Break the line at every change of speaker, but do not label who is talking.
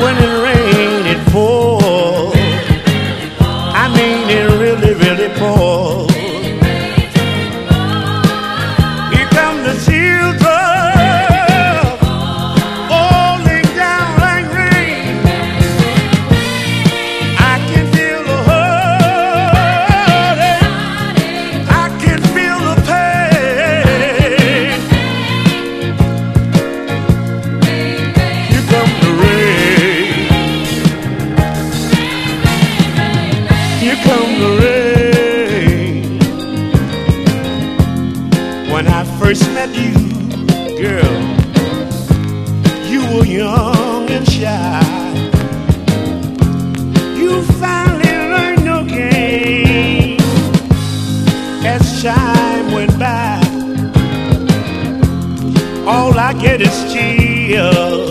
when it rains, it pours. I mean, it really, really pours. Here come the teardrops falling down like rain. I can feel the hurt, I can feel the pain. Here come the rain. Here come the rain. When I first met you, girl, you were young and shy. You finally learned your game. As time went by, all I get is tears.